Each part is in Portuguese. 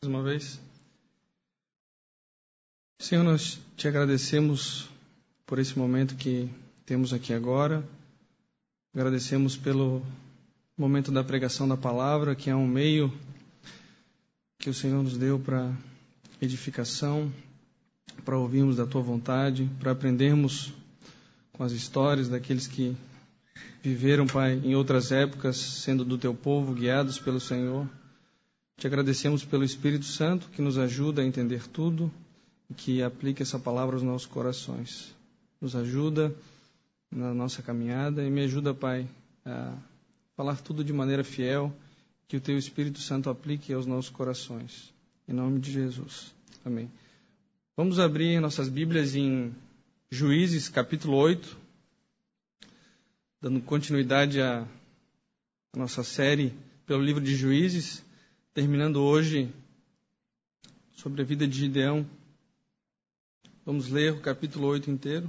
Mais uma vez. Senhor, nós te agradecemos por esse momento que temos aqui agora. Agradecemos pelo momento da pregação da palavra, que é um meio que o Senhor nos deu para edificação, para ouvirmos da tua vontade, para aprendermos com as histórias daqueles que viveram, Pai, em outras épocas, sendo do teu povo, guiados pelo Senhor. Te agradecemos pelo Espírito Santo, que nos ajuda a entender tudo e que aplica essa palavra aos nossos corações. Nos ajuda na nossa caminhada e me ajuda, Pai, a falar tudo de maneira fiel, que o teu Espírito Santo aplique aos nossos corações. Em nome de Jesus. Amém. Vamos abrir nossas Bíblias em Juízes, capítulo 8, dando continuidade à nossa série pelo livro de Juízes, terminando hoje sobre a vida de Gideão. Vamos ler o capítulo 8 inteiro.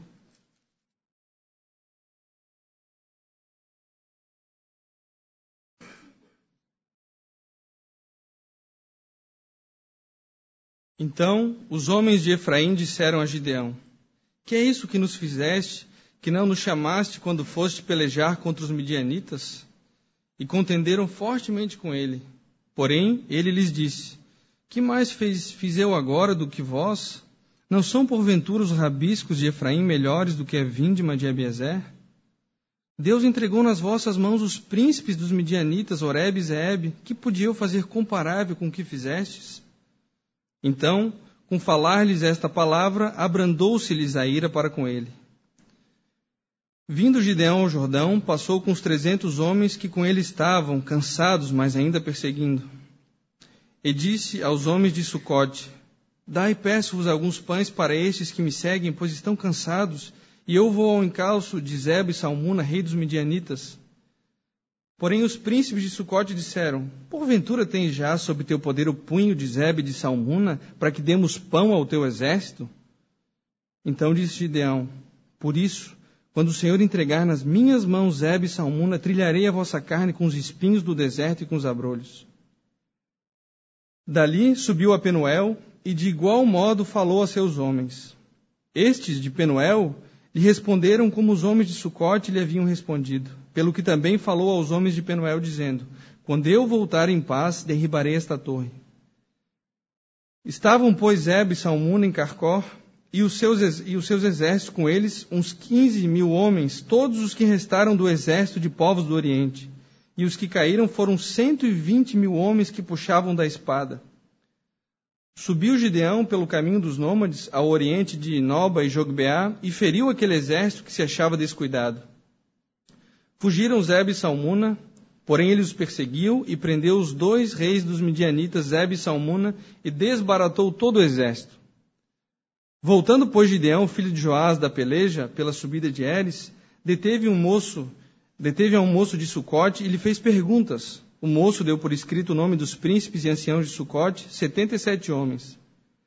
Então os homens de Efraim disseram a Gideão: Que é isso que nos fizeste, que não nos chamaste quando foste pelejar contra os midianitas? E contenderam fortemente com ele. Porém, ele lhes disse: Que mais fiz eu agora do que vós? Não são porventura os rabiscos de Efraim melhores do que a vindima de Abiezer? Deus entregou nas vossas mãos os príncipes dos midianitas, Oreb e Zeeb, que podia eu fazer comparável com o que fizestes? Então, com falar-lhes esta palavra, abrandou-se-lhes a ira para com ele. Vindo Gideão ao Jordão, passou com os 300 homens que com ele estavam, cansados, mas ainda perseguindo. E disse aos homens de Sucote: Dai, peço-vos alguns pães para estes que me seguem, pois estão cansados, e eu vou ao encalço de Zeba e Salmuna, rei dos midianitas. Porém os príncipes de Sucote disseram: Porventura tens já sob teu poder o punho de Zeba e de Salmuna, para que demos pão ao teu exército? Então disse Gideão: Por isso, quando o Senhor entregar nas minhas mãos Zeba e Salmuna, trilharei a vossa carne com os espinhos do deserto e com os abrolhos. Dali subiu a Penuel, e de igual modo falou a seus homens. Estes de Penuel lhe responderam como os homens de Sucote lhe haviam respondido, pelo que também falou aos homens de Penuel, dizendo: Quando eu voltar em paz, derribarei esta torre. Estavam, pois, Zeba e Salmuna em Carcor, e os seus exércitos com eles, uns 15.000 homens, todos os que restaram do exército de povos do Oriente. E os que caíram foram 120.000 homens que puxavam da espada. Subiu Gideão pelo caminho dos nômades, ao oriente de Noba e Jogbeá, e feriu aquele exército que se achava descuidado. Fugiram Zeba e Salmuna, porém ele os perseguiu, e prendeu os 2 reis dos midianitas, Zeba e Salmuna, e desbaratou todo o exército. Voltando, pois, Gideão, filho de Joás, da peleja, pela subida de Eres, deteve a um moço de Sucote e lhe fez perguntas. O moço deu por escrito o nome dos príncipes e anciãos de Sucote, 77 homens.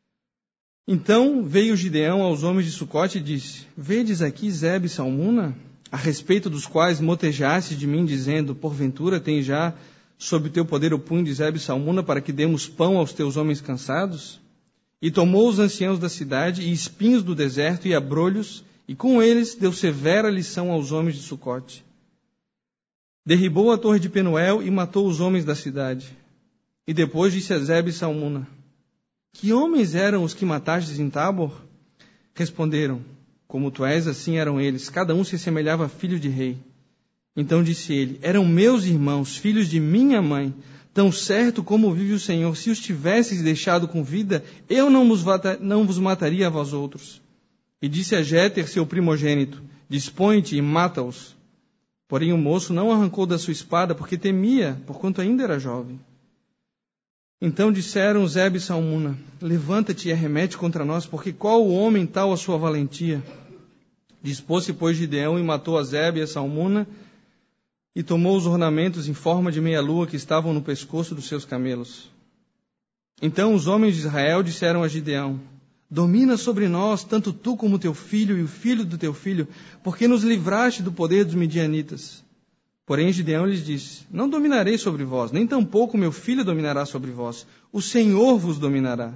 Então veio Gideão aos homens de Sucote e disse: Vedes aqui Zeba e Salmuna, a respeito dos quais motejastes de mim, dizendo: Porventura tens já sob teu poder o punho de Zeba e Salmuna, para que demos pão aos teus homens cansados? E tomou os anciãos da cidade, e espinhos do deserto, e abrolhos, e com eles deu severa lição aos homens de Sucote. Derribou a torre de Penuel e matou os homens da cidade. E depois disse a Zeba e Salmuna: Que homens eram os que matastes em Tabor? Responderam: Como tu és, assim eram eles, cada um se assemelhava a filho de rei. Então disse ele: Eram meus irmãos, filhos de minha mãe. Tão certo como vive o Senhor, se os tivesses deixado com vida, eu não vos mataria a vós outros. E disse a Jéter, seu primogênito: Dispõe-te e mata-os. Porém o moço não arrancou da sua espada, porque temia, porquanto ainda era jovem. Então disseram Zeba e Salmuna: Levanta-te e arremete contra nós, porque qual o homem tal a sua valentia? Dispôs-se, pois, Gideão e matou a Zeba e a Salmuna, e tomou os ornamentos em forma de meia-lua que estavam no pescoço dos seus camelos. Então os homens de Israel disseram a Gideão: Domina sobre nós, tanto tu como teu filho e o filho do teu filho, porque nos livraste do poder dos midianitas. Porém Gideão lhes disse: Não dominarei sobre vós, nem tampouco meu filho dominará sobre vós. O Senhor vos dominará.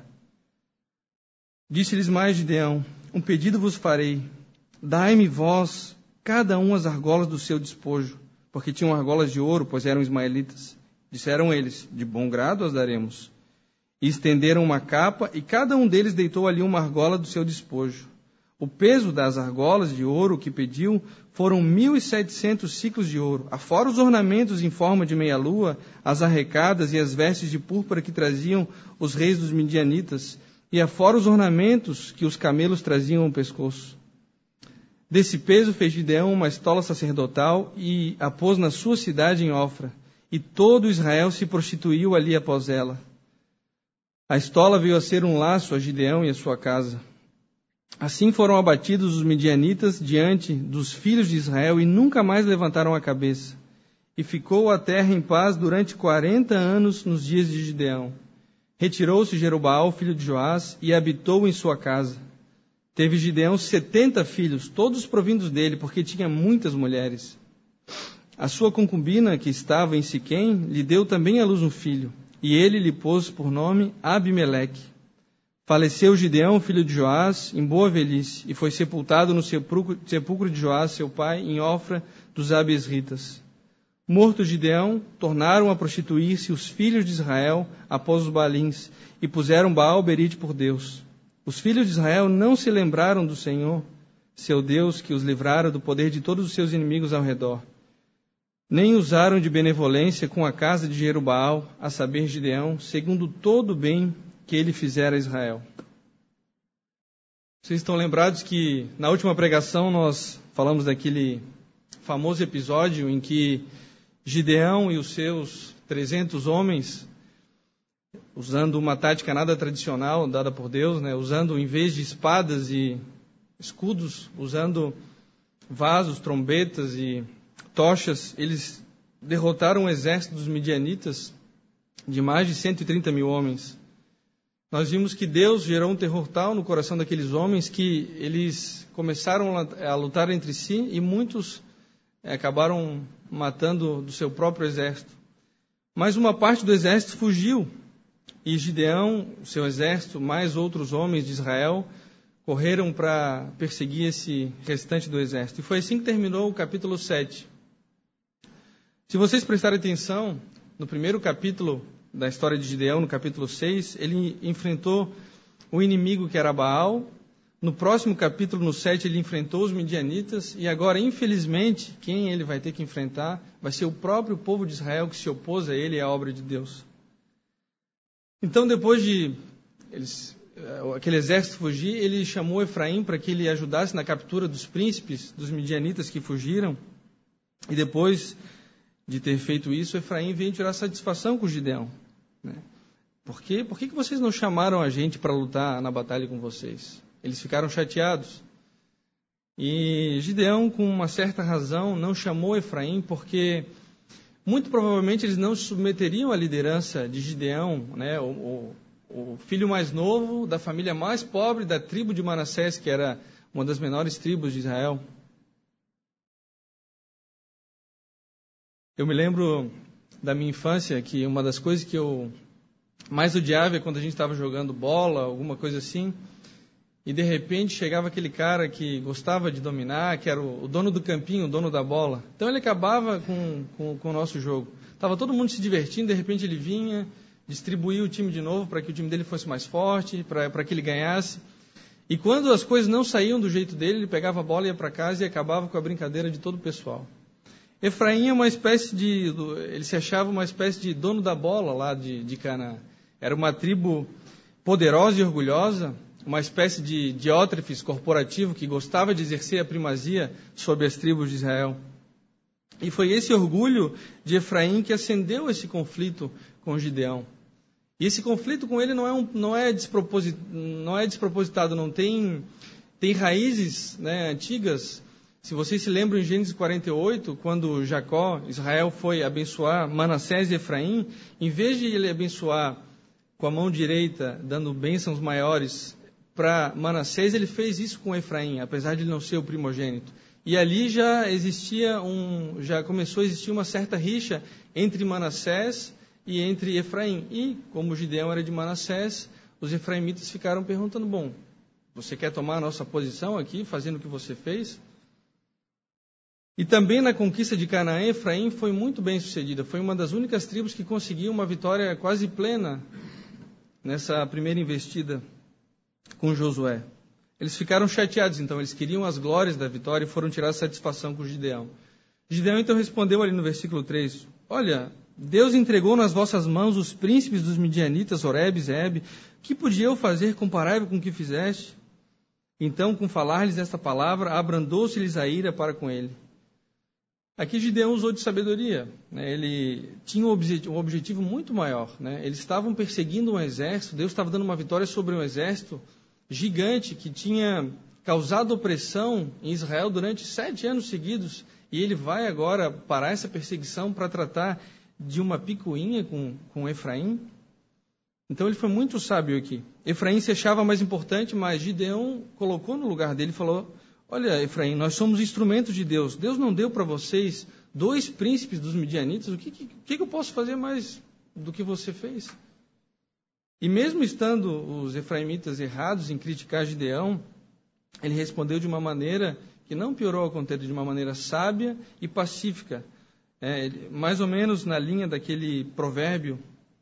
Disse-lhes mais Gideão: Um pedido vos farei. Dai-me vós, cada um, as argolas do seu despojo, porque tinham argolas de ouro, pois eram ismaelitas. Disseram eles: De bom grado as daremos. E estenderam uma capa, e cada um deles deitou ali uma argola do seu despojo. O peso das argolas de ouro que pediu foram 1.700 siclos de ouro, afora os ornamentos em forma de meia-lua, as arrecadas e as vestes de púrpura que traziam os reis dos midianitas, e afora os ornamentos que os camelos traziam ao pescoço. Desse peso fez Gideão uma estola sacerdotal e a pôs na sua cidade em Ofra, e todo Israel se prostituiu ali após ela. A estola veio a ser um laço a Gideão e a sua casa. Assim foram abatidos os midianitas diante dos filhos de Israel e nunca mais levantaram a cabeça. E ficou a terra em paz durante 40 anos nos dias de Gideão. Retirou-se Jerobaal, filho de Joás, e habitou em sua casa. Teve Gideão 70 filhos, todos provindos dele, porque tinha muitas mulheres. A sua concubina, que estava em Siquém, lhe deu também à luz um filho, e ele lhe pôs por nome Abimeleque. Faleceu Gideão, filho de Joás, em boa velhice, e foi sepultado no sepulcro de Joás, seu pai, em Ofra dos Abiesritas. Morto Gideão, tornaram a prostituir-se os filhos de Israel após os Baalins, e puseram Baal-Berite por Deus. Os filhos de Israel não se lembraram do Senhor, seu Deus, que os livrara do poder de todos os seus inimigos ao redor. Nem usaram de benevolência com a casa de Jerubaal, a saber Gideão, segundo todo o bem que ele fizera a Israel. Vocês estão lembrados que na última pregação nós falamos daquele famoso episódio em que Gideão e os seus 300 homens, usando uma tática nada tradicional dada por Deus, usando em vez de espadas e escudos, usando vasos, trombetas e tochas, eles derrotaram o exército dos midianitas de mais de 130 mil homens. Nós vimos que Deus gerou um terror tal no coração daqueles homens que eles começaram a lutar entre si e muitos acabaram matando do seu próprio exército. Mas uma parte do exército fugiu e Gideão, o seu exército, mais outros homens de Israel, correram para perseguir esse restante do exército. E foi assim que terminou o capítulo 7. Se vocês prestarem atenção, no primeiro capítulo da história de Gideão, no capítulo 6, ele enfrentou o inimigo que era Baal. No próximo capítulo, no 7, ele enfrentou os midianitas. E agora, infelizmente, quem ele vai ter que enfrentar vai ser o próprio povo de Israel que se opôs a ele e à obra de Deus. Então, depois de aquele exército fugir, ele chamou Efraim para que ele ajudasse na captura dos príncipes, dos midianitas que fugiram. E depois de ter feito isso, Efraim veio tirar satisfação com Gideão. Por quê? Por que vocês não chamaram a gente para lutar na batalha com vocês? Eles ficaram chateados. E Gideão, com uma certa razão, não chamou Efraim, porque muito provavelmente eles não se submeteriam à liderança de Gideão, o filho mais novo da família mais pobre da tribo de Manassés, que era uma das menores tribos de Israel. Eu me lembro da minha infância que uma das coisas que eu mais odiava é quando a gente estava jogando bola, alguma coisa assim, e de repente chegava aquele cara que gostava de dominar, que era o dono do campinho, o dono da bola. Então ele acabava com o nosso jogo. Estava todo mundo se divertindo, de repente ele vinha, distribuía o time de novo para que o time dele fosse mais forte, para que ele ganhasse. E quando as coisas não saíam do jeito dele, ele pegava a bola, ia para casa e acabava com a brincadeira de todo o pessoal. Efraim é uma espécie ele se achava uma espécie de dono da bola lá de Canaã. Era uma tribo poderosa e orgulhosa, uma espécie de diótrefes corporativo que gostava de exercer a primazia sobre as tribos de Israel. E foi esse orgulho de Efraim que acendeu esse conflito com Gideão. E esse conflito com ele não é despropositado, não tem raízes antigas. Se vocês se lembram em Gênesis 48, quando Israel foi abençoar Manassés e Efraim, em vez de ele abençoar com a mão direita, dando bênçãos maiores para Manassés, ele fez isso com Efraim, apesar de ele não ser o primogênito. E ali já começou a existir uma certa rixa entre Manassés e entre Efraim. E, como Gideão era de Manassés, os efraimitas ficaram perguntando, bom, você quer tomar a nossa posição aqui, fazendo o que você fez? E também na conquista de Canaã, Efraim foi muito bem sucedida. Foi uma das únicas tribos que conseguiu uma vitória quase plena nessa primeira investida com Josué. Eles ficaram chateados, então, eles queriam as glórias da vitória e foram tirar satisfação com Gideão. Gideão, então, respondeu ali no versículo 3, olha, Deus entregou nas vossas mãos os príncipes dos midianitas, Oreb e Zeeb, que podia eu fazer comparável com o que fizeste? Então, com falar-lhes esta palavra, abrandou-se-lhes a ira para com ele. Aqui Gideão usou de sabedoria, né? Ele tinha um objetivo muito maior, né? Eles estavam perseguindo um exército, Deus estava dando uma vitória sobre um exército gigante que tinha causado opressão em Israel durante 7 anos seguidos, e ele vai agora parar essa perseguição para tratar de uma picuinha com Efraim. Então ele foi muito sábio aqui. Efraim se achava mais importante, mas Gideão colocou no lugar dele e falou, olha, Efraim, nós somos instrumentos de Deus. Deus não deu para vocês 2 príncipes dos midianitas. O que eu posso fazer mais do que você fez? E mesmo estando os efraimitas errados em criticar Gideão, ele respondeu de uma maneira que não piorou ao contrário, de uma maneira sábia e pacífica. Mais ou menos na linha daquele Provérbios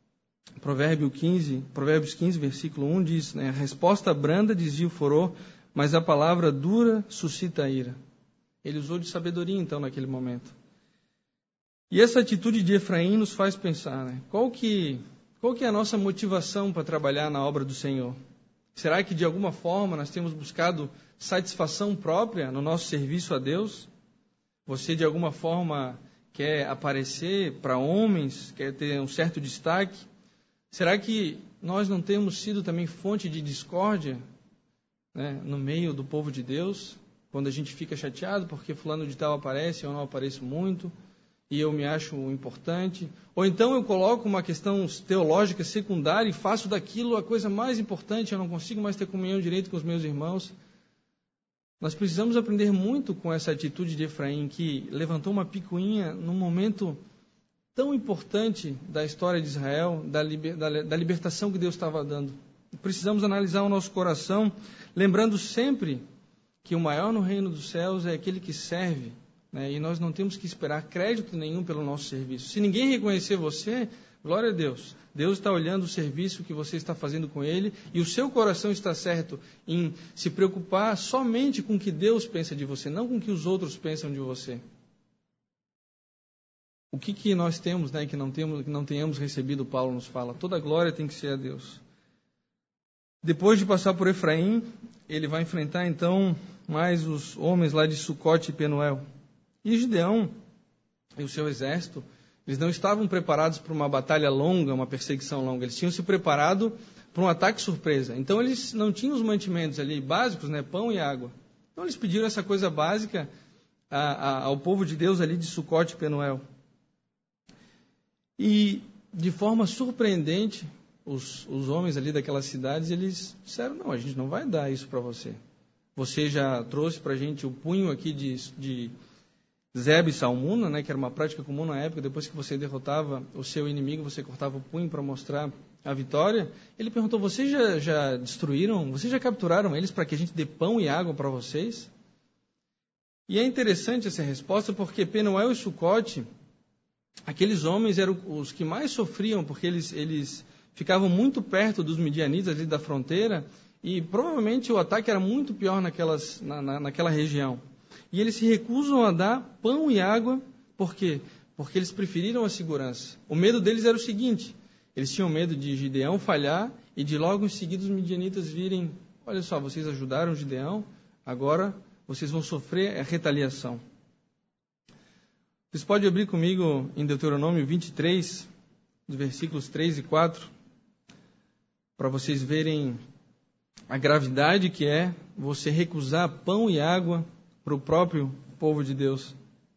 15, versículo 1, diz, né, a resposta branda desvia o furor, mas a palavra dura suscita a ira. Ele usou de sabedoria, então, naquele momento. E essa atitude de Efraim nos faz pensar, né, qual que é a nossa motivação para trabalhar na obra do Senhor? Será que, de alguma forma, nós temos buscado satisfação própria no nosso serviço a Deus? Você, de alguma forma, quer aparecer para homens, quer ter um certo destaque? Será que nós não temos sido também fonte de discórdia, né, no meio do povo de Deus, quando a gente fica chateado porque fulano de tal aparece, eu não apareço muito, e eu me acho importante? Ou então eu coloco uma questão teológica secundária e faço daquilo a coisa mais importante, eu não consigo mais ter comunhão direito com os meus irmãos. Nós precisamos aprender muito com essa atitude de Efraim, que levantou uma picuinha num momento tão importante da história de Israel, da libertação que Deus estava dando. Precisamos analisar o nosso coração, lembrando sempre que o maior no reino dos céus é aquele que serve, né? E nós não temos que esperar crédito nenhum pelo nosso serviço. Se ninguém reconhecer você, glória a Deus. Deus está olhando o serviço que você está fazendo com Ele, e o seu coração está certo em se preocupar somente com o que Deus pensa de você, não com o que os outros pensam de você. O que nós temos, né, que não tenhamos recebido, Paulo nos fala. Toda a glória tem que ser a Deus. Depois de passar por Efraim, ele vai enfrentar então mais os homens lá de Sucote e Penuel. E Gideão e o seu exército, eles não estavam preparados para uma batalha longa, uma perseguição longa. Eles tinham se preparado para um ataque surpresa. Então eles não tinham os mantimentos ali básicos, né, pão e água. Então eles pediram essa coisa básica ao povo de Deus ali de Sucote e Penuel. E de forma surpreendente, os homens ali daquelas cidades, eles disseram, não, a gente não vai dar isso para você. Você já trouxe para a gente o punho aqui de Zeb e Salmuna, né, que era uma prática comum na época. Depois que você derrotava o seu inimigo, você cortava o punho para mostrar a vitória. Ele perguntou, vocês já destruíram, vocês já capturaram eles para que a gente dê pão e água para vocês? E é interessante essa resposta, porque Penuel e Sucote, aqueles homens eram os que mais sofriam, porque eles ficavam muito perto dos midianitas ali da fronteira, e provavelmente o ataque era muito pior naquela região. E eles se recusam a dar pão e água, por quê? Porque eles preferiram a segurança. O medo deles era o seguinte, eles tinham medo de Gideão falhar, e de logo em seguida os midianitas virem, olha só, vocês ajudaram Gideão, agora vocês vão sofrer a retaliação. Vocês podem abrir comigo em Deuteronômio 23, dos versículos 3 e 4, para vocês verem a gravidade que é você recusar pão e água para o próprio povo de Deus.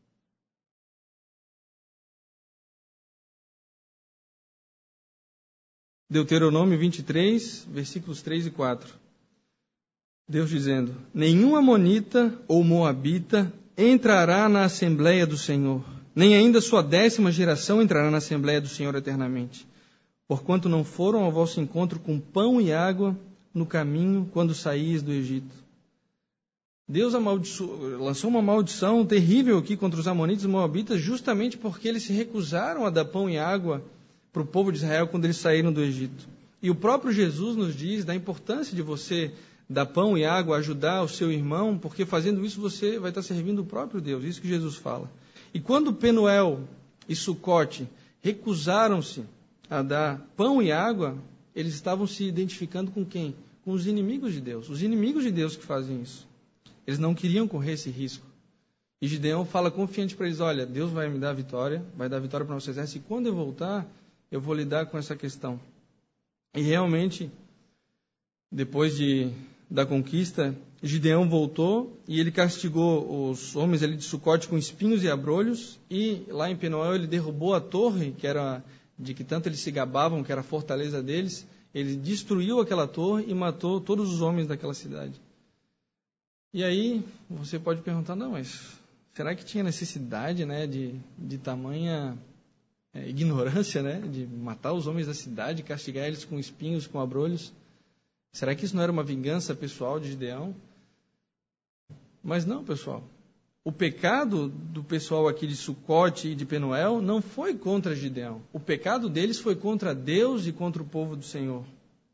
Deuteronômio 23, versículos 3 e 4. Deus dizendo, nenhum amonita ou moabita entrará na Assembleia do Senhor, nem ainda sua 10ª geração entrará na Assembleia do Senhor eternamente, porquanto não foram ao vosso encontro com pão e água no caminho quando saíes do Egito. Deus lançou uma maldição terrível aqui contra os amonitas e moabitas, justamente porque eles se recusaram a dar pão e água para o povo de Israel quando eles saíram do Egito. E o próprio Jesus nos diz da importância de você dar pão e água, ajudar o seu irmão, porque fazendo isso você vai estar servindo o próprio Deus. Isso que Jesus fala. E quando Penuel e Sucote recusaram-se a dar pão e água, eles estavam se identificando com quem? Com os inimigos de Deus. Os inimigos de Deus que fazem isso. Eles não queriam correr esse risco. E Gideão fala confiante para eles, olha, Deus vai me dar a vitória, vai dar a vitória para o nosso exército, e quando eu voltar, eu vou lidar com essa questão. E realmente, depois da conquista, Gideão voltou e ele castigou os homens ali de Sucote com espinhos e abrolhos, e lá em Penuel ele derrubou a torre, que era de que tanto eles se gabavam, que era a fortaleza deles. Ele destruiu aquela torre e matou todos os homens daquela cidade. E aí você pode perguntar, não, mas será que tinha necessidade, né, de tamanha ignorância, né, de matar os homens da cidade, castigar eles com espinhos, com abrolhos? Será que isso não era uma vingança pessoal de Gideão? Mas não, pessoal. O pecado do pessoal aqui de Sucote e de Penuel não foi contra Gideão. O pecado deles foi contra Deus e contra o povo do Senhor.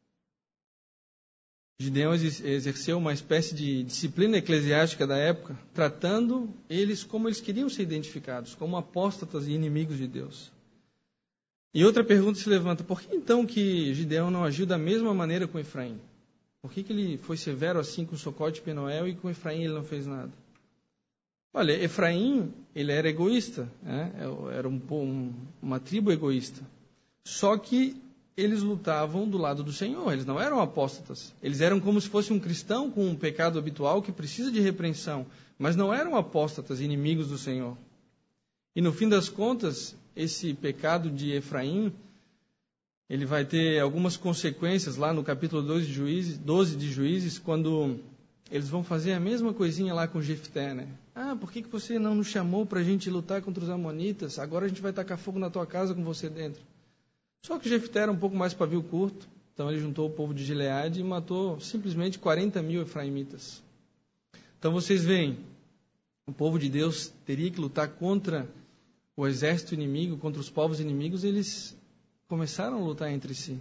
Gideão exerceu uma espécie de disciplina eclesiástica da época, tratando eles como eles queriam ser identificados, como apóstatas e inimigos de Deus. E outra pergunta se levanta, por que então que Gideão não agiu da mesma maneira com Efraim? Por que ele foi severo assim com Sucote e Penuel e com Efraim ele não fez nada? Olha, Efraim, ele era egoísta, né? Era uma tribo egoísta. Só que eles lutavam do lado do Senhor, eles não eram apóstatas. Eles eram como se fosse um cristão com um pecado habitual que precisa de repreensão, mas não eram apóstatas, inimigos do Senhor. E no fim das contas, esse pecado de Efraim, ele vai ter algumas consequências lá no capítulo 12 de Juízes, quando eles vão fazer a mesma coisinha lá com Jefté, né? Ah, por que você não nos chamou para a gente lutar contra os amonitas? Agora a gente vai tacar fogo na tua casa com você dentro. Só que Jefté era um pouco mais pavio curto, então ele juntou o povo de Gileade e matou simplesmente 40.000 efraimitas. Então vocês veem, o povo de Deus teria que lutar contra o exército inimigo, contra os povos inimigos, eles começaram a lutar entre si.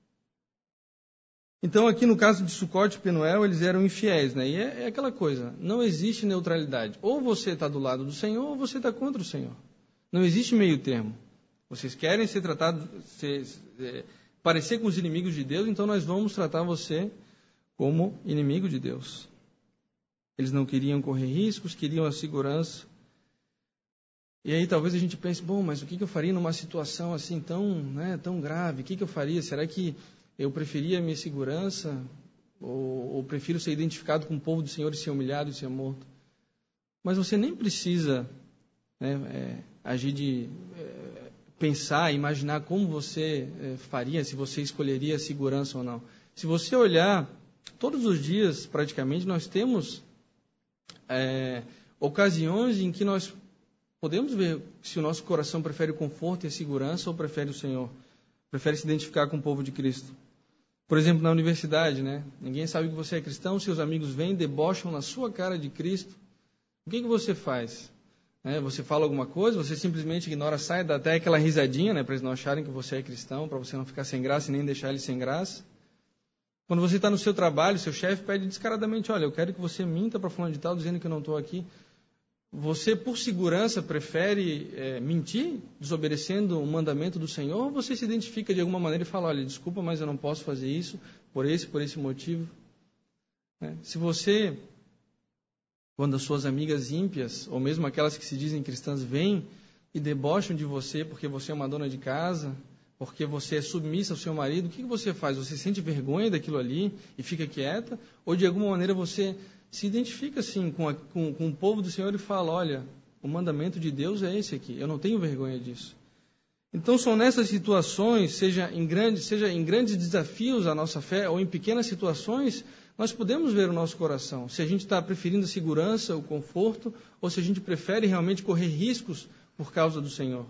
Então aqui no caso de Sucote e Penuel, eles eram infiéis, né? E é aquela coisa, não existe neutralidade. Ou você está do lado do Senhor, ou você está contra o Senhor. Não existe meio termo. Vocês querem ser tratados, parecer com os inimigos de Deus, então nós vamos tratar você como inimigo de Deus. Eles não queriam correr riscos, queriam a segurança. E aí talvez a gente pense, bom, mas o que eu faria numa situação assim tão grave? O que eu faria? Será que eu preferia a minha segurança? Ou prefiro ser identificado com o povo do Senhor e ser humilhado e ser morto? Mas você nem precisa agir pensar, imaginar como você faria, se você escolheria a segurança ou não. Se você olhar, todos os dias, praticamente, nós temos ocasiões em que nós podemos ver se o nosso coração prefere o conforto e a segurança ou prefere o Senhor, prefere se identificar com o povo de Cristo. Por exemplo, na universidade, né? Ninguém sabe que você é cristão, seus amigos vêm, debocham na sua cara de Cristo. O que você faz? Você fala alguma coisa, você simplesmente ignora, sai, dá até aquela risadinha, né, para eles não acharem que você é cristão, para você não ficar sem graça e nem deixar eles sem graça. Quando você está no seu trabalho, seu chefe pede descaradamente, olha, eu quero que você minta para fulano de tal, dizendo que eu não estou aqui. Você, por segurança, prefere mentir, desobedecendo o mandamento do Senhor, ou você se identifica de alguma maneira e fala, olha, desculpa, mas eu não posso fazer isso por esse motivo? Se você, quando as suas amigas ímpias, ou mesmo aquelas que se dizem cristãs, vêm e debocham de você porque você é uma dona de casa, porque você é submissa ao seu marido, o que você faz? Você sente vergonha daquilo ali e fica quieta? Ou de alguma maneira você se identifica assim com o povo do Senhor e fala, olha, o mandamento de Deus é esse aqui, eu não tenho vergonha disso. Então são nessas situações, seja em grandes desafios à nossa fé ou em pequenas situações, nós podemos ver o nosso coração. Se a gente está preferindo a segurança, o conforto, ou se a gente prefere realmente correr riscos por causa do Senhor.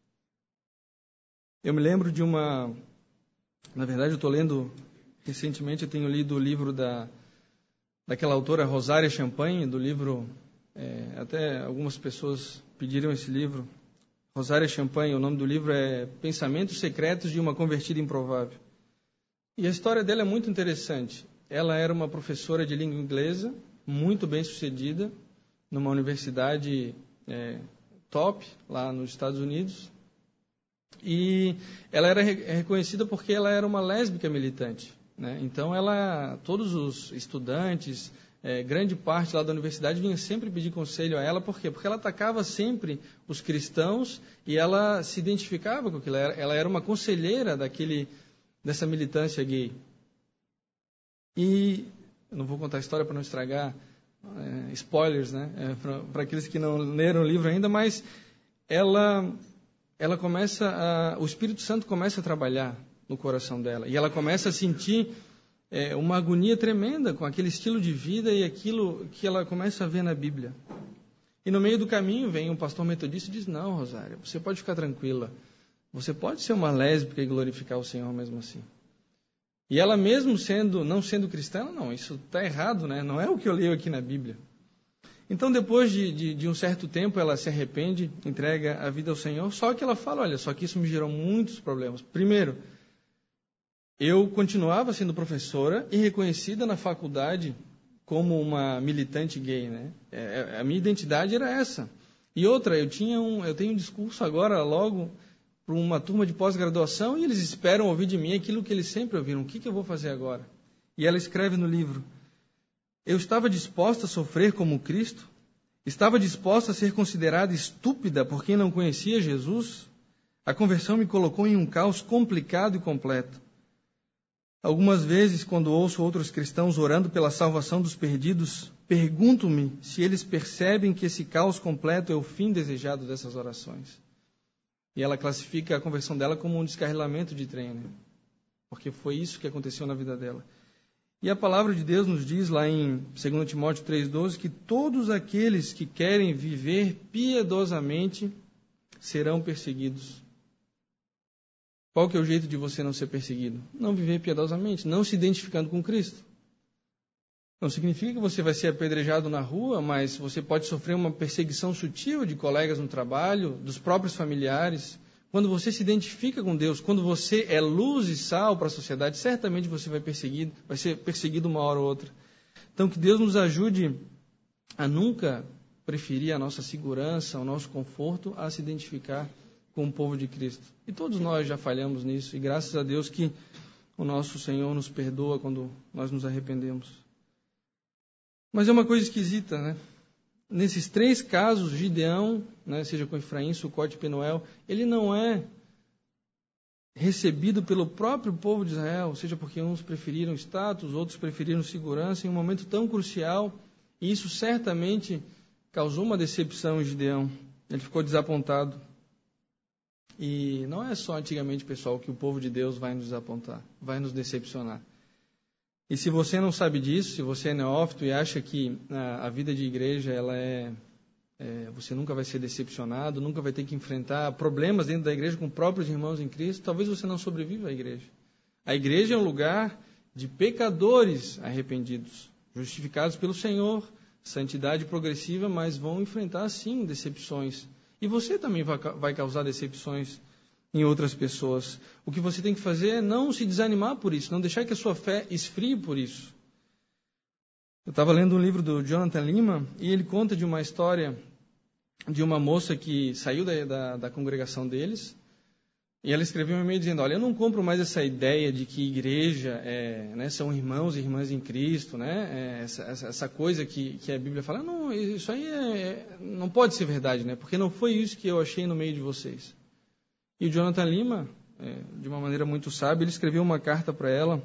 Eu me lembro de uma... Na verdade, eu estou lendo... Recentemente eu tenho lido o livro daquela autora Rosária Champagne, do livro... até algumas pessoas pediram esse livro. Rosária Champagne, o nome do livro é Pensamentos Secretos de uma Convertida Improvável. E a história dela é muito interessante. Ela era uma professora de língua inglesa, muito bem sucedida, numa universidade top, lá nos Estados Unidos. E ela era reconhecida porque ela era uma lésbica militante, né? Então, todos os estudantes... grande parte lá da universidade vinha sempre pedir conselho a ela. Por quê? Porque ela atacava sempre os cristãos e ela se identificava com aquilo. Ela era uma conselheira dessa militância gay. E eu não vou contar a história para não estragar spoilers, né? Para aqueles que não leram o livro ainda, mas ela começa o Espírito Santo começa a trabalhar no coração dela e ela começa a sentir uma agonia tremenda com aquele estilo de vida e aquilo que ela começa a ver na Bíblia. E no meio do caminho vem um pastor metodista e diz: não, Rosária, você pode ficar tranquila. Você pode ser uma lésbica e glorificar o Senhor mesmo assim. E ela mesmo não sendo cristã, não, isso está errado, né? Não é o que eu leio aqui na Bíblia. Então, depois de um certo tempo, ela se arrepende, entrega a vida ao Senhor, só que ela fala: olha, só que isso me gerou muitos problemas. Primeiro, eu continuava sendo professora e reconhecida na faculdade como uma militante gay, né? A minha identidade era essa. E outra, eu tenho um discurso agora, logo, para uma turma de pós-graduação, e eles esperam ouvir de mim aquilo que eles sempre ouviram. O que eu vou fazer agora? E ela escreve no livro: eu estava disposta a sofrer como Cristo? Estava disposta a ser considerada estúpida por quem não conhecia Jesus? A conversão me colocou em um caos complicado e completo. Algumas vezes, quando ouço outros cristãos orando pela salvação dos perdidos, pergunto-me se eles percebem que esse caos completo é o fim desejado dessas orações. E ela classifica a conversão dela como um descarrilamento de trem, né? Porque foi isso que aconteceu na vida dela. E a palavra de Deus nos diz lá em 2 Timóteo 3,12 que todos aqueles que querem viver piedosamente serão perseguidos. Qual que é o jeito de você não ser perseguido? Não viver piedosamente, não se identificando com Cristo. Não significa que você vai ser apedrejado na rua, mas você pode sofrer uma perseguição sutil de colegas no trabalho, dos próprios familiares. Quando você se identifica com Deus, quando você é luz e sal para a sociedade, certamente você vai ser perseguido uma hora ou outra. Então, que Deus nos ajude a nunca preferir a nossa segurança, o nosso conforto, a se identificar com o povo de Cristo. E todos nós já falhamos nisso, e graças a Deus que o nosso Senhor nos perdoa quando nós nos arrependemos. Mas é uma coisa esquisita, né? Nesses 3 casos, Gideão, né, seja com Efraim, Sucote e Penuel, ele não é recebido pelo próprio povo de Israel, seja porque uns preferiram status, outros preferiram segurança, em um momento tão crucial, e isso certamente causou uma decepção em Gideão. Ele ficou desapontado. E não é só antigamente, pessoal, que o povo de Deus vai nos desapontar, vai nos decepcionar. E se você não sabe disso, se você é neófito e acha que a vida de igreja você nunca vai ser decepcionado, nunca vai ter que enfrentar problemas dentro da igreja com próprios irmãos em Cristo, talvez você não sobreviva à igreja. A igreja é um lugar de pecadores arrependidos, justificados pelo Senhor, santidade progressiva, mas vão enfrentar, sim, decepções. E você também vai causar decepções em outras pessoas. O que você tem que fazer é não se desanimar por isso, não deixar que a sua fé esfrie por isso. Eu estava lendo um livro do Jonathan Lima e ele conta de uma história de uma moça que saiu da congregação deles e ela escreveu um e-mail dizendo: olha, eu não compro mais essa ideia de que igreja são irmãos e irmãs em Cristo, né? Essa coisa que a Bíblia fala. Não, isso aí não pode ser verdade, né? Porque não foi isso que eu achei no meio de vocês. E o Jonathan Lima, de uma maneira muito sábia, ele escreveu uma carta para ela.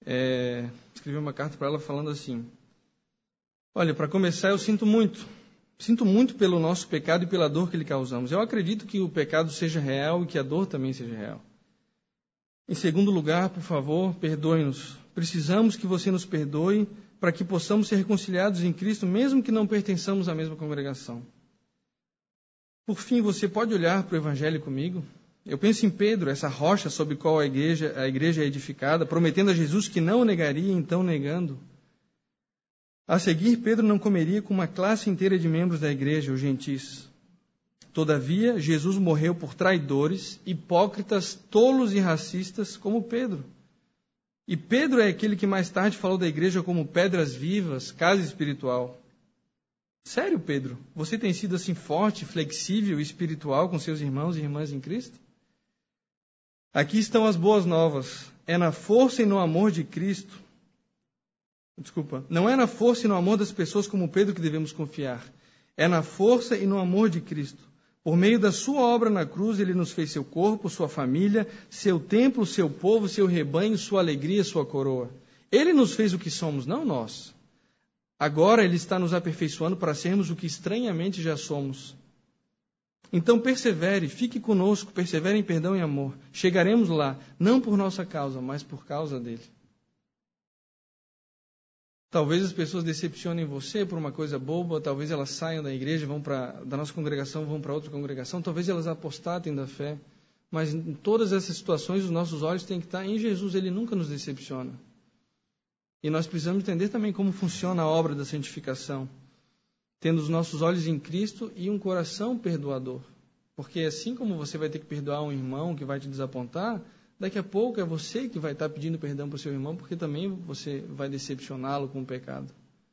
Falando assim: olha, para começar, eu sinto muito, Sinto muito pelo nosso pecado e pela dor que lhe causamos. Eu acredito que o pecado seja real e que a dor também seja real. Em segundo lugar, por favor, perdoe-nos. Precisamos que você nos perdoe para que possamos ser reconciliados em Cristo, mesmo que não pertençamos à mesma congregação. Por fim, você pode olhar para o Evangelho comigo? Eu penso em Pedro, essa rocha sobre a qual a igreja é edificada, prometendo a Jesus que não o negaria, então negando. A seguir, Pedro não comeria com uma classe inteira de membros da igreja, os gentis. Todavia, Jesus morreu por traidores, hipócritas, tolos e racistas, como Pedro. E Pedro é aquele que mais tarde falou da igreja como pedras vivas, casa espiritual. Sério, Pedro? Você tem sido assim forte, flexível e espiritual com seus irmãos e irmãs em Cristo? Aqui estão as boas novas. É na força e no amor de Cristo. Não é na força e no amor das pessoas como Pedro que devemos confiar. É na força e no amor de Cristo. Por meio da sua obra na cruz, ele nos fez seu corpo, sua família, seu templo, seu povo, seu rebanho, sua alegria, sua coroa. Ele nos fez o que somos, não nós. Agora ele está nos aperfeiçoando para sermos o que estranhamente já somos. Então persevere, fique conosco, persevere em perdão e amor. Chegaremos lá, não por nossa causa, mas por causa dele. Talvez as pessoas decepcionem você por uma coisa boba, talvez elas saiam da igreja, da nossa congregação, vão para outra congregação, talvez elas apostatem da fé, mas em todas essas situações os nossos olhos têm que estar em Jesus, ele nunca nos decepciona. E nós precisamos entender também como funciona a obra da santificação, tendo os nossos olhos em Cristo e um coração perdoador. Porque assim como você vai ter que perdoar um irmão que vai te desapontar, daqui a pouco é você que vai estar pedindo perdão para o seu irmão, porque também você vai decepcioná-lo com o pecado.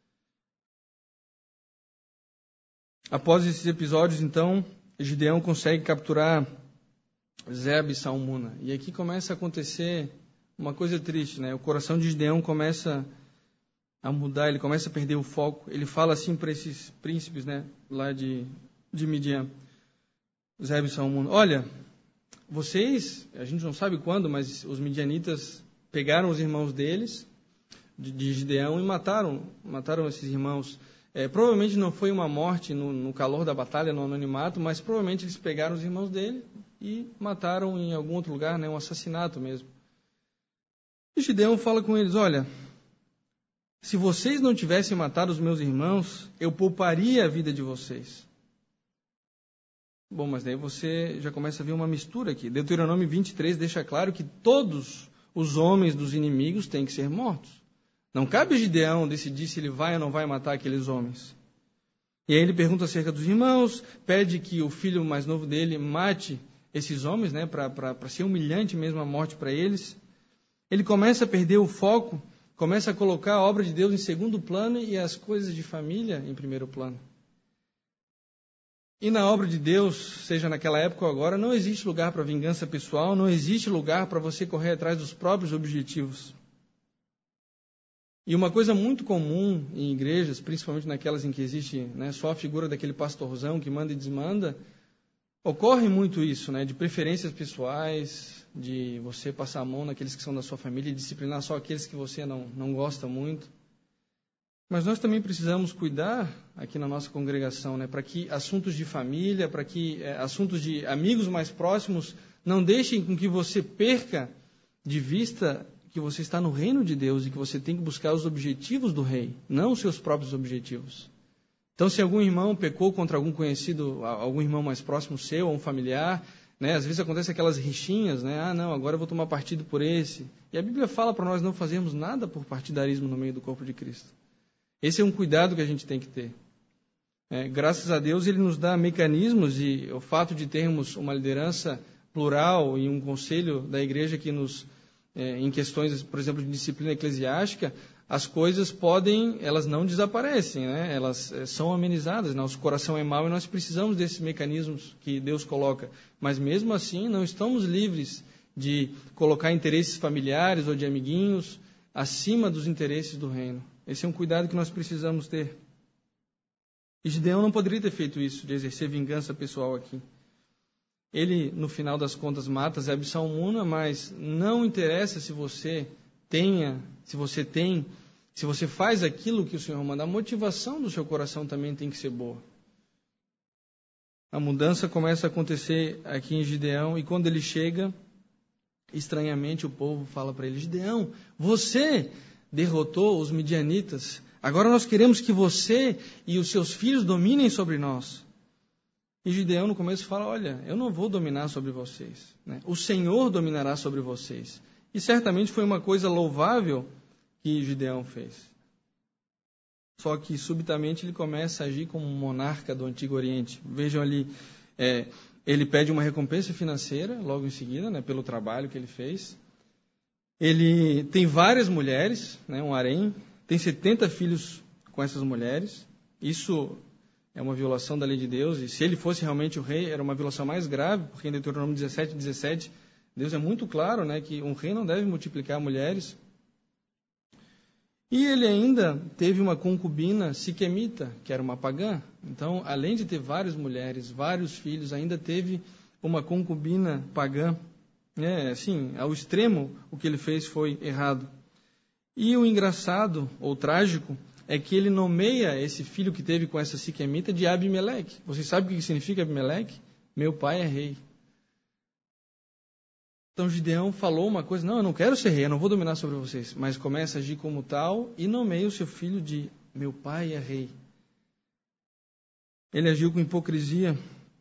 Após esses episódios, então, Gideão consegue capturar Zeba e Salmuna. E aqui começa a acontecer uma coisa triste, né? O coração de Gideão começa a mudar, ele começa a perder o foco. Ele fala assim para esses príncipes, né, lá de Midian, Zeba e Salmuna: olha, vocês, a gente não sabe quando, mas os midianitas pegaram os irmãos deles, de Gideão, e mataram esses irmãos. Provavelmente não foi uma morte no calor da batalha, no anonimato, mas provavelmente eles pegaram os irmãos dele e mataram em algum outro lugar, né, um assassinato mesmo. E Gideão fala com eles: olha, se vocês não tivessem matado os meus irmãos, eu pouparia a vida de vocês. Bom, mas daí você já começa a ver uma mistura aqui. Deuteronômio 23 deixa claro que todos os homens dos inimigos têm que ser mortos. Não cabe a Gideão decidir se ele vai ou não vai matar aqueles homens. E aí ele pergunta acerca dos irmãos, pede que o filho mais novo dele mate esses homens, né, para ser humilhante mesmo a morte para eles. Ele começa a perder o foco, começa a colocar a obra de Deus em segundo plano e as coisas de família em primeiro plano. E na obra de Deus, seja naquela época ou agora, não existe lugar para vingança pessoal, não existe lugar para você correr atrás dos próprios objetivos. E uma coisa muito comum em igrejas, principalmente naquelas em que existe, né, só a figura daquele pastorzão que manda e desmanda, ocorre muito isso, né, de preferências pessoais, de você passar a mão naqueles que são da sua família e disciplinar só aqueles que você não gosta muito. Mas nós também precisamos cuidar aqui na nossa congregação, né, para que assuntos de família, para que assuntos de amigos mais próximos não deixem com que você perca de vista que você está no reino de Deus e que você tem que buscar os objetivos do rei, não os seus próprios objetivos. Então, se algum irmão pecou contra algum conhecido, algum irmão mais próximo seu, ou um familiar, né, às vezes acontecem aquelas rixinhas, né, agora eu vou tomar partido por esse. E a Bíblia fala para nós não fazermos nada por partidarismo no meio do corpo de Cristo. Esse é um cuidado que a gente tem que ter. Graças a Deus, ele nos dá mecanismos, e o fato de termos uma liderança plural e um conselho da igreja que nos, em questões, por exemplo, de disciplina eclesiástica, as coisas elas não desaparecem, né? Elas são amenizadas. Nosso coração é mau e nós precisamos desses mecanismos que Deus coloca. Mas mesmo assim, não estamos livres de colocar interesses familiares ou de amiguinhos acima dos interesses do reino. Esse é um cuidado que nós precisamos ter. E Gideão não poderia ter feito isso, de exercer vingança pessoal aqui. Ele, no final das contas, mata Zeba e Salmuna, mas não interessa se você faz aquilo que o Senhor manda. A motivação do seu coração também tem que ser boa. A mudança começa a acontecer aqui em Gideão, e quando ele chega, estranhamente o povo fala para ele: Gideão, você derrotou os midianitas, agora nós queremos que você e os seus filhos dominem sobre nós. E Gideão no começo fala: olha, eu não vou dominar sobre vocês, né? O Senhor dominará sobre vocês. E certamente foi uma coisa louvável que Gideão fez. Só que subitamente ele começa a agir como um monarca do Antigo Oriente. Vejam ali, ele pede uma recompensa financeira logo em seguida, né, pelo trabalho que ele fez. Ele tem várias mulheres, né, um harém, tem 70 filhos com essas mulheres. Isso é uma violação da lei de Deus, e se ele fosse realmente o rei, era uma violação mais grave, porque em Deuteronômio 17, Deus é muito claro, né, que um rei não deve multiplicar mulheres. E ele ainda teve uma concubina siquemita, que era uma pagã. Então, além de ter várias mulheres, vários filhos, ainda teve uma concubina pagã. Assim, ao extremo, o que ele fez foi errado. E o engraçado, ou trágico, é que ele nomeia esse filho que teve com essa siquemita de Abimeleque. Vocês sabem o que significa Abimeleque? Meu pai é rei. Então Gideão falou uma coisa: não, eu não quero ser rei, eu não vou dominar sobre vocês. Mas começa a agir como tal e nomeia o seu filho de meu pai é rei. Ele agiu com hipocrisia.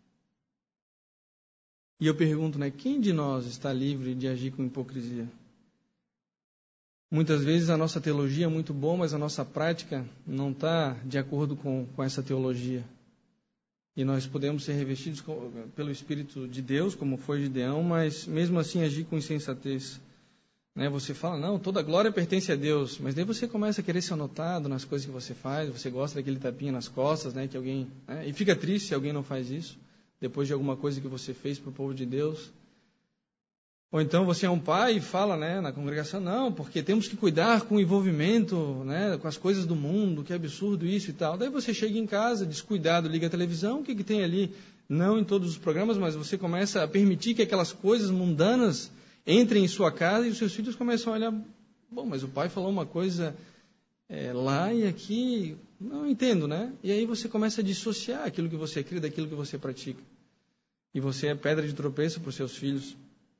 E eu pergunto, né, quem de nós está livre de agir com hipocrisia? Muitas vezes a nossa teologia é muito boa, mas a nossa prática não está de acordo com essa teologia. E nós podemos ser revestidos pelo Espírito de Deus, como foi Gideão, mas mesmo assim agir com insensatez. Você fala: não, toda glória pertence a Deus, mas daí você começa a querer ser notado nas coisas que você faz, você gosta daquele tapinha nas costas, que alguém, e fica triste se alguém não faz isso, depois de alguma coisa que você fez para o povo de Deus. Ou então você é um pai e fala, na congregação: não, porque temos que cuidar com o envolvimento, com as coisas do mundo, que absurdo isso e tal. Daí você chega em casa, descuidado, liga a televisão, o que tem ali? Não em todos os programas, mas você começa a permitir que aquelas coisas mundanas entrem em sua casa e os seus filhos começam a olhar: bom, mas o pai falou uma coisa lá e aqui, não entendo, E aí você começa a dissociar aquilo que você crê daquilo que você pratica. E você é pedra de tropeço para os seus filhos.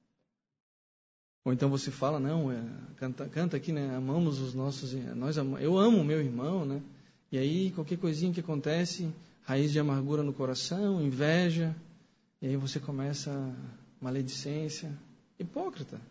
Ou então você fala: não, canta aqui, amamos os nossos, eu amo o meu irmão, E aí qualquer coisinha que acontece, raiz de amargura no coração, inveja, e aí você começa maledicência, hipócrita.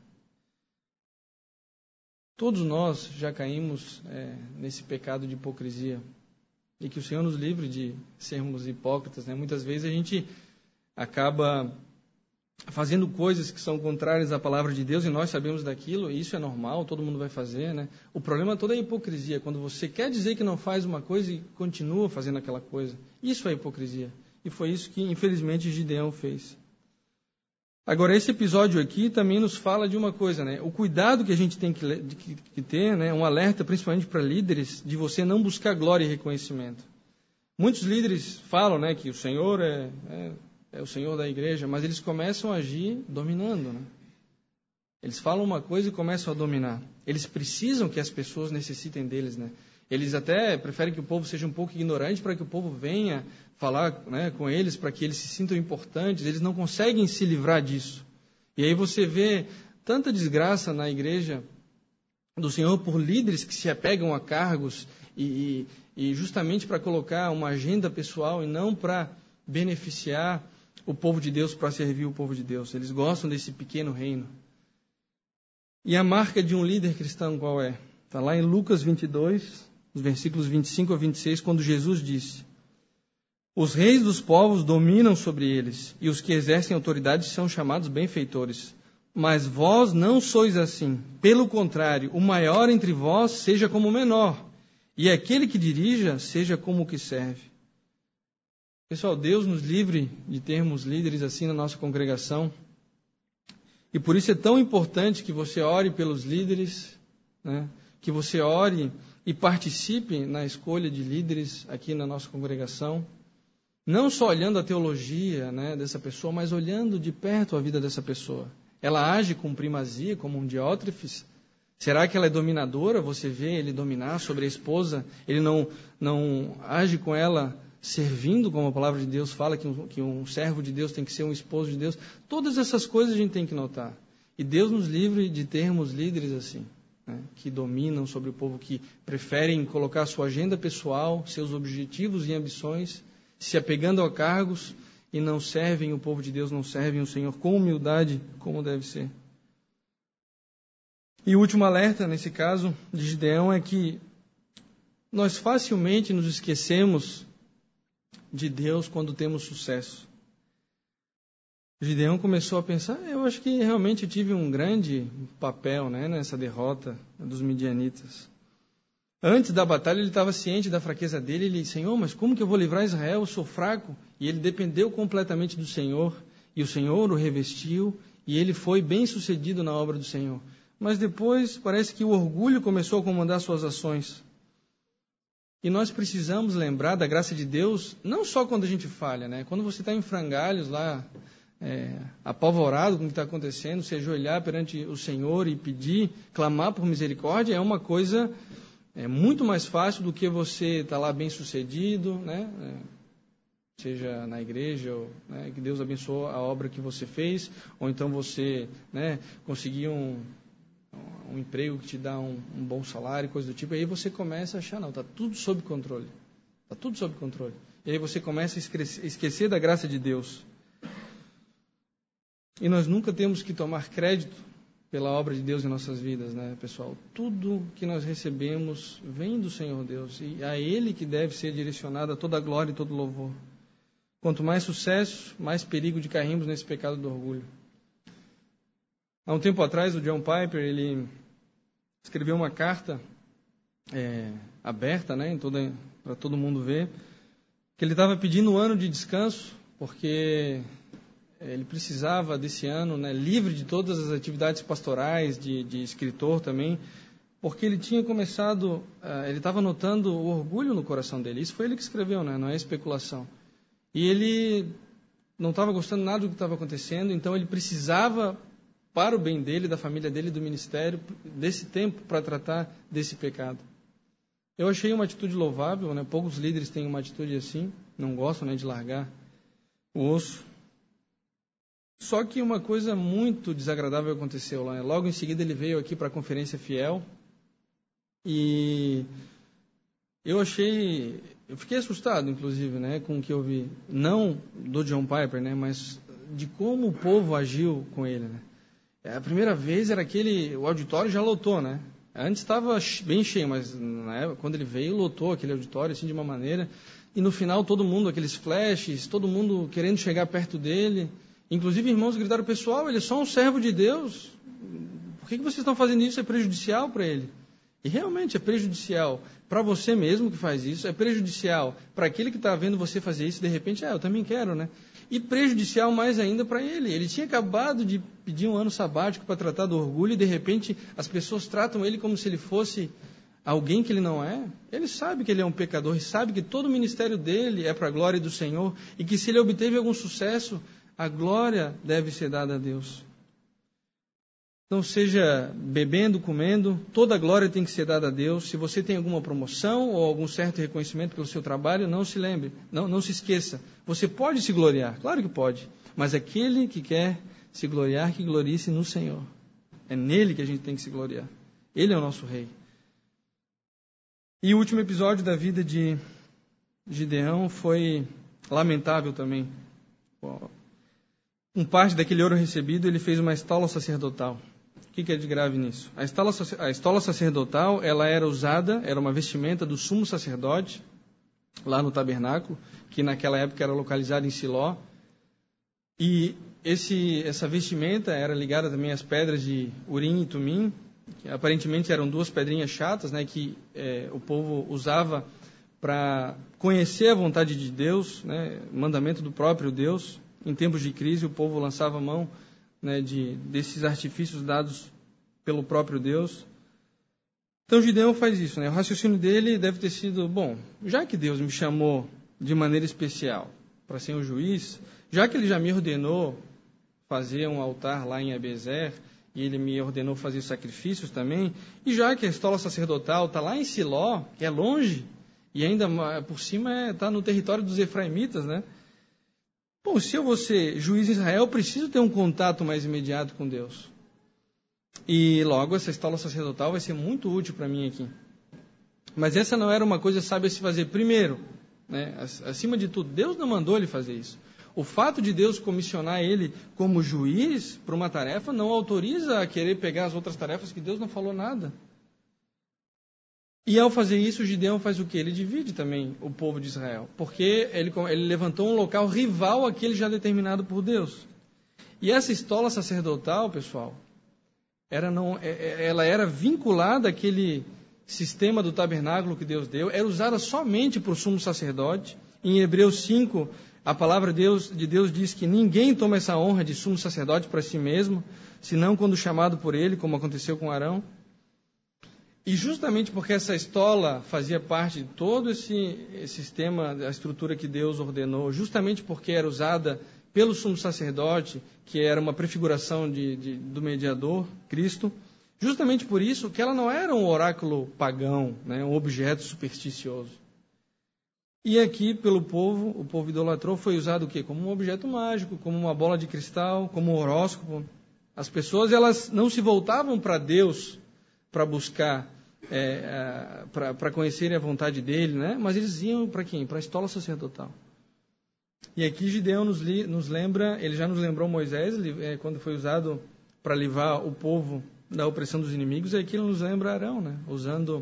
Todos nós já caímos nesse pecado de hipocrisia, e que o Senhor nos livre de sermos hipócritas, Muitas vezes a gente acaba fazendo coisas que são contrárias à palavra de Deus, e nós sabemos daquilo, e isso é normal, todo mundo vai fazer, O problema todo é a hipocrisia, quando você quer dizer que não faz uma coisa e continua fazendo aquela coisa. Isso é hipocrisia. E foi isso que, infelizmente, Gideão fez. Agora, esse episódio aqui também nos fala de uma coisa, O cuidado que a gente tem que ter, Um alerta, principalmente para líderes, de você não buscar glória e reconhecimento. Muitos líderes falam, que o Senhor é o Senhor da igreja, mas eles começam a agir dominando, Eles falam uma coisa e começam a dominar. Eles precisam que as pessoas necessitem deles, Eles até preferem que o povo seja um pouco ignorante para que o povo venha falar, com eles, para que eles se sintam importantes. Eles não conseguem se livrar disso. E aí você vê tanta desgraça na igreja do Senhor por líderes que se apegam a cargos e justamente para colocar uma agenda pessoal e não para beneficiar o povo de Deus, para servir o povo de Deus. Eles gostam desse pequeno reino. E a marca de um líder cristão qual é? Está lá em Lucas 22, os versículos 25 a 26, quando Jesus disse: os reis dos povos dominam sobre eles, e os que exercem autoridade são chamados benfeitores. Mas vós não sois assim. Pelo contrário, o maior entre vós seja como o menor, e aquele que dirija seja como o que serve. Pessoal, Deus nos livre de termos líderes assim na nossa congregação. E por isso é tão importante que você ore pelos líderes, que você ore e participe na escolha de líderes aqui na nossa congregação. Não só olhando a teologia dessa pessoa, mas olhando de perto a vida dessa pessoa. Ela age com primazia, como um Diótrefes? Será que ela é dominadora? Você vê ele dominar sobre a esposa? Ele não age com ela servindo, como a palavra de Deus fala, que um servo de Deus tem que ser um esposo de Deus. Todas essas coisas a gente tem que notar. E Deus nos livre de termos líderes assim, né, que dominam sobre o povo, que preferem colocar sua agenda pessoal, seus objetivos e ambições, se apegando a cargos e não servem o povo de Deus, não servem o Senhor com humildade, como deve ser. E o último alerta, nesse caso, de Gideão, é que nós facilmente nos esquecemos de Deus quando temos sucesso. Gideão começou a pensar, eu acho que realmente eu tive um grande papel, né, nessa derrota dos midianitas. Antes da batalha ele estava ciente da fraqueza dele, ele disse, Senhor, mas como que eu vou livrar Israel? Eu sou fraco. E ele dependeu completamente do Senhor, e o Senhor o revestiu, e ele foi bem sucedido na obra do Senhor. Mas depois parece que o orgulho começou a comandar suas ações. E nós precisamos lembrar da graça de Deus, não só quando a gente falha, né? Quando você está em frangalhos lá, apavorado com o que está acontecendo, se ajoelhar perante o Senhor e pedir, clamar por misericórdia, é uma coisa muito mais fácil do que você estar lá bem sucedido, né? Seja na igreja, ou, né, que Deus abençoe a obra que você fez, ou então você, né, conseguir um emprego que te dá um bom salário, coisa do tipo, e aí você começa a achar, não, está tudo sob controle. Está tudo sob controle. E aí você começa a esquecer da graça de Deus. E nós nunca temos que tomar crédito pela obra de Deus em nossas vidas, né, pessoal? Tudo que nós recebemos vem do Senhor Deus, e a Ele que deve ser direcionada toda a glória e todo o louvor. Quanto mais sucesso, mais perigo de cairmos nesse pecado do orgulho. Há um tempo atrás, o John Piper, ele escreveu uma carta aberta, né, para todo mundo ver, que ele estava pedindo um ano de descanso, porque ele precisava desse ano, né, livre de todas as atividades pastorais, de escritor também, porque ele tinha começado, ele estava notando o orgulho no coração dele. Isso foi ele que escreveu, né, não é especulação. E ele não estava gostando nada do que estava acontecendo, então ele precisava, para o bem dele, da família dele, do ministério, desse tempo para tratar desse pecado. Eu achei uma atitude louvável, né? Poucos líderes têm uma atitude assim, não gostam, né, de largar o osso. Só que uma coisa muito desagradável aconteceu lá. Logo em seguida ele veio aqui para a Conferência Fiel e eu fiquei assustado, inclusive, né, com o que eu vi, não do John Piper, né, mas de como o povo agiu com ele, né. A primeira vez era o auditório já lotou, né. Antes estava bem cheio, mas na época, quando ele veio, lotou aquele auditório assim de uma maneira, e no final todo mundo, aqueles flashes, todo mundo querendo chegar perto dele. Inclusive, irmãos gritaram, pessoal, ele é só um servo de Deus. Por que vocês estão fazendo isso? É prejudicial para ele. E realmente é prejudicial para você mesmo que faz isso, é prejudicial para aquele que está vendo você fazer isso, de repente, eu também quero, né? E prejudicial mais ainda para ele. Ele tinha acabado de pedir um ano sabático para tratar do orgulho e, de repente, as pessoas tratam ele como se ele fosse alguém que ele não é. Ele sabe que ele é um pecador e sabe que todo o ministério dele é para a glória do Senhor e que se ele obteve algum sucesso, a glória deve ser dada a Deus. Não seja bebendo, comendo, toda a glória tem que ser dada a Deus. Se você tem alguma promoção ou algum certo reconhecimento pelo seu trabalho, não se lembre, não se esqueça. Você pode se gloriar, claro que pode, mas aquele que quer se gloriar, que glorie-se no Senhor. É nele que a gente tem que se gloriar. Ele é o nosso rei. E o último episódio da vida de Gideão foi lamentável também. Com parte daquele ouro recebido, ele fez uma estola sacerdotal. O que é de grave nisso? A estola sacerdotal, ela era usada, era uma vestimenta do sumo sacerdote, lá no tabernáculo, que naquela época era localizado em Siló. E essa vestimenta era ligada também às pedras de Urim e Tumim, que aparentemente eram duas pedrinhas chatas, né, que o povo usava para conhecer a vontade de Deus, né, mandamento do próprio Deus. Em tempos de crise, o povo lançava mão, né, desses artifícios dados pelo próprio Deus. Então, Gideão faz isso, né? O raciocínio dele deve ter sido, já que Deus me chamou de maneira especial para ser um juiz, já que ele já me ordenou fazer um altar lá em Ebezer, e ele me ordenou fazer sacrifícios também, e já que a estola sacerdotal está lá em Siló, que é longe, E ainda por cima está no território dos efraimitas, né? Bom, se eu vou ser juiz em Israel, eu preciso ter um contato mais imediato com Deus. E logo essa escola sacerdotal vai ser muito útil para mim aqui. Mas essa não era uma coisa sábia a se fazer primeiro, né? Acima de tudo, Deus não mandou ele fazer isso. O fato de Deus comissionar ele como juiz para uma tarefa não autoriza a querer pegar as outras tarefas que Deus não falou nada. E ao fazer isso, o Gideão faz o quê? Ele divide também o povo de Israel, porque ele levantou um local rival àquele já determinado por Deus. E essa estola sacerdotal, pessoal, ela era vinculada àquele sistema do tabernáculo que Deus deu, era usada somente por sumo sacerdote. Em Hebreus 5, a palavra de Deus diz que ninguém toma essa honra de sumo sacerdote para si mesmo, senão quando chamado por ele, como aconteceu com Arão. E justamente porque essa estola fazia parte de todo esse sistema, a estrutura que Deus ordenou, justamente porque era usada pelo sumo sacerdote, que era uma prefiguração do mediador, Cristo, justamente por isso que ela não era um oráculo pagão, né, um objeto supersticioso. E aqui, pelo povo, o povo idolatrou, foi usado o quê? Como um objeto mágico, como uma bola de cristal, como um horóscopo. As pessoas, elas não se voltavam para Deus para buscar, para conhecerem a vontade dele, né? Mas eles iam para quem? Para a estola sacerdotal. E aqui Gideão nos lembra, ele já nos lembrou Moisés, quando foi usado para livrar o povo da opressão dos inimigos, e aqui ele nos lembra Arão, né? Usando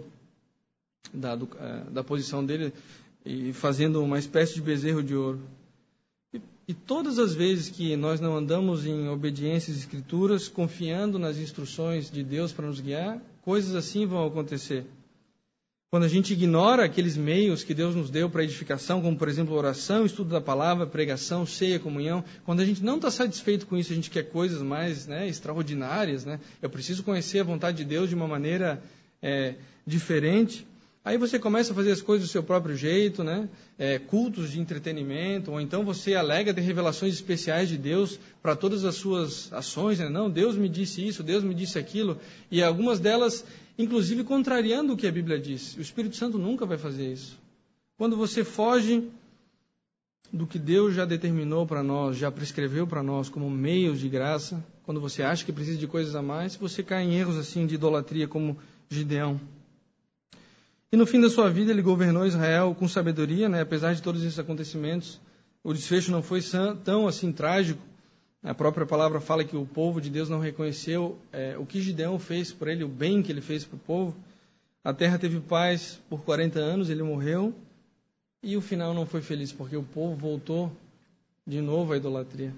da posição dele e fazendo uma espécie de bezerro de ouro. E todas as vezes que nós não andamos em obediência às Escrituras, confiando nas instruções de Deus para nos guiar, coisas assim vão acontecer. Quando a gente ignora aqueles meios que Deus nos deu para edificação, como por exemplo oração, estudo da palavra, pregação, ceia, comunhão, quando a gente não está satisfeito com isso, a gente quer coisas mais, né, extraordinárias, né? Eu preciso conhecer a vontade de Deus de uma maneira diferente. Aí você começa a fazer as coisas do seu próprio jeito, né? Cultos de entretenimento, ou então você alega ter revelações especiais de Deus para todas as suas ações, né? Não, Deus me disse isso, Deus me disse aquilo, e algumas delas, inclusive, contrariando o que a Bíblia diz. O Espírito Santo nunca vai fazer isso. Quando você foge do que Deus já determinou para nós, já prescreveu para nós como meios de graça, quando você acha que precisa de coisas a mais, você cai em erros assim de idolatria como Gideão. E no fim da sua vida ele governou Israel com sabedoria, né? Apesar de todos esses acontecimentos, o desfecho não foi tão assim trágico. A própria palavra fala que o povo de Deus não reconheceu o que Gideão fez por ele, o bem que ele fez para o povo. A terra teve paz por 40 anos, ele morreu, e o final não foi feliz, porque o povo voltou de novo à idolatria.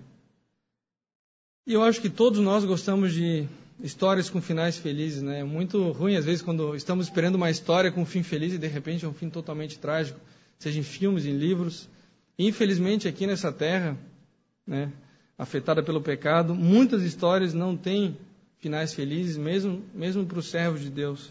E eu acho que todos nós gostamos de histórias com finais felizes, né? É muito ruim, às vezes, quando estamos esperando uma história com um fim feliz e, de repente, é um fim totalmente trágico, seja em filmes, em livros. E, infelizmente, aqui nessa terra, né, afetada pelo pecado, muitas histórias não têm finais felizes, mesmo para os servos de Deus.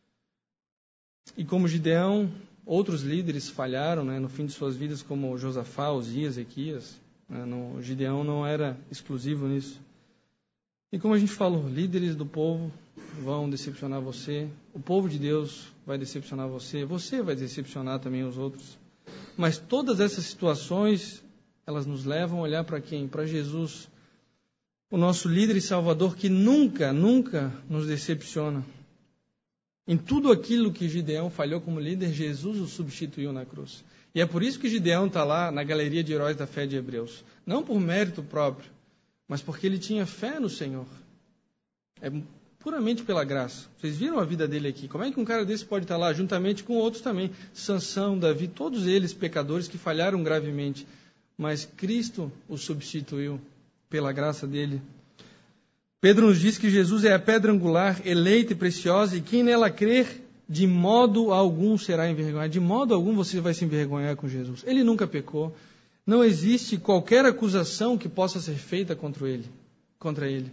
E como Gideão, outros líderes falharam, né, no fim de suas vidas, como Josafá, Uzias, Ezequias. Gideão não era exclusivo nisso. E como a gente falou, líderes do povo vão decepcionar você, o povo de Deus vai decepcionar você vai decepcionar também os outros. Mas todas essas situações, elas nos levam a olhar para quem? Para Jesus, o nosso líder e salvador, que nunca nos decepciona. Em tudo aquilo que Gideão falhou como líder, Jesus o substituiu na cruz. E é por isso que Gideão está lá na galeria de heróis da fé de Hebreus. Não por mérito próprio, mas porque ele tinha fé no Senhor. É puramente pela graça. Vocês viram a vida dele aqui. Como é que um cara desse pode estar lá, juntamente com outros também? Sansão, Davi, todos eles pecadores que falharam gravemente. Mas Cristo o substituiu pela graça dele. Pedro nos diz que Jesus é a pedra angular, eleita e preciosa, e quem nela crer, de modo algum será envergonhado. De modo algum você vai se envergonhar com Jesus. Ele nunca pecou. Não existe qualquer acusação que possa ser feita contra ele.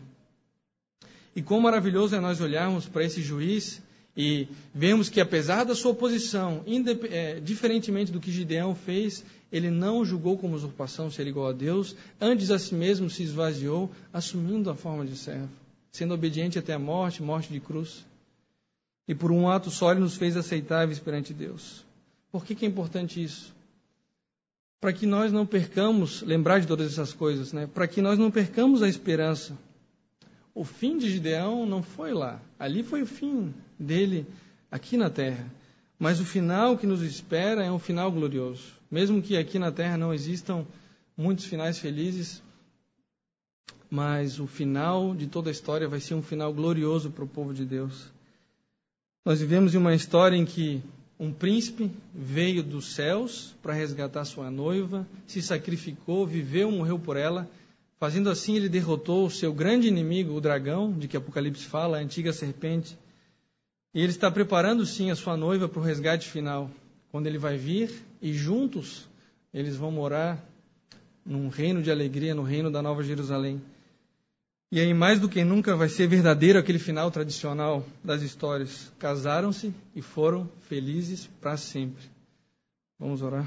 E quão maravilhoso é nós olharmos para esse juiz e vemos que, apesar da sua oposição, diferentemente do que Gideão fez, ele não julgou como usurpação ser igual a Deus, antes a si mesmo se esvaziou, assumindo a forma de servo, sendo obediente até a morte de cruz. E por um ato só ele nos fez aceitáveis perante Deus. Por que é importante isso? Para que nós não percamos, lembrar de todas essas coisas, né? Para que nós não percamos a esperança. O fim de Gideão não foi lá. Ali foi o fim dele aqui na terra. Mas o final que nos espera é um final glorioso. Mesmo que aqui na terra não existam muitos finais felizes, mas o final de toda a história vai ser um final glorioso para o povo de Deus. Nós vivemos em uma história em que um príncipe veio dos céus para resgatar sua noiva, se sacrificou, viveu, morreu por ela. Fazendo assim, ele derrotou o seu grande inimigo, o dragão, de que Apocalipse fala, a antiga serpente. E ele está preparando, sim, a sua noiva para o resgate final, quando ele vai vir e juntos eles vão morar num reino de alegria, no reino da Nova Jerusalém. E aí, mais do que nunca, vai ser verdadeiro aquele final tradicional das histórias. Casaram-se e foram felizes para sempre. Vamos orar.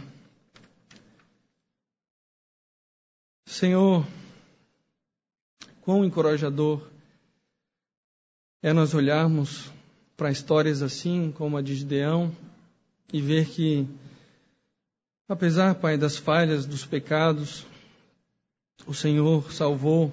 Senhor, quão encorajador é nós olharmos para histórias assim, como a de Gideão, e ver que, apesar, Pai, das falhas, dos pecados, o Senhor salvou.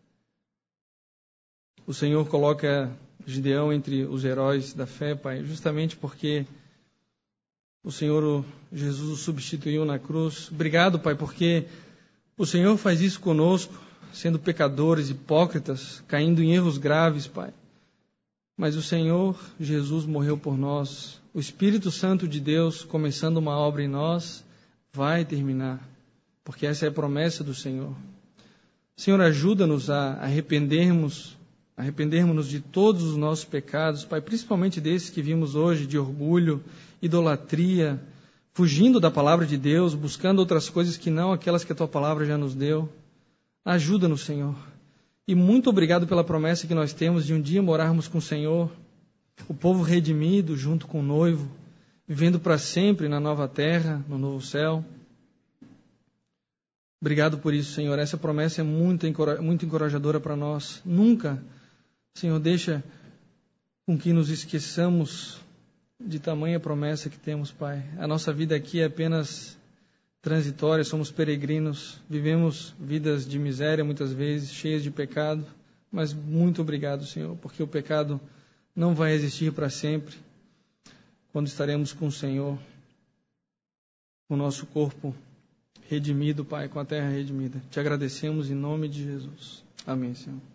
O Senhor coloca Gideão entre os heróis da fé, Pai, justamente porque o Senhor Jesus o substituiu na cruz. Obrigado, Pai, porque o Senhor faz isso conosco, sendo pecadores, hipócritas, caindo em erros graves, Pai. Mas o Senhor Jesus morreu por nós. O Espírito Santo de Deus, começando uma obra em nós, vai terminar, porque essa é a promessa do Senhor. Senhor, ajuda-nos a arrependermos de todos os nossos pecados, Pai, principalmente desses que vimos hoje, de orgulho, idolatria, fugindo da palavra de Deus, buscando outras coisas que não aquelas que a Tua palavra já nos deu. Ajuda-nos, Senhor. E muito obrigado pela promessa que nós temos de um dia morarmos com o Senhor, o povo redimido junto com o noivo, vivendo para sempre na nova terra, no novo céu. Obrigado por isso, Senhor. Essa promessa é muito encorajadora para nós. Nunca, Senhor, deixa com que nos esqueçamos de tamanha promessa que temos, Pai. A nossa vida aqui é apenas transitória, somos peregrinos, vivemos vidas de miséria muitas vezes, cheias de pecado, mas muito obrigado, Senhor, porque o pecado não vai existir para sempre quando estaremos com o Senhor, com o nosso corpo redimido, Pai, com a terra redimida. Te agradecemos em nome de Jesus. Amém, Senhor.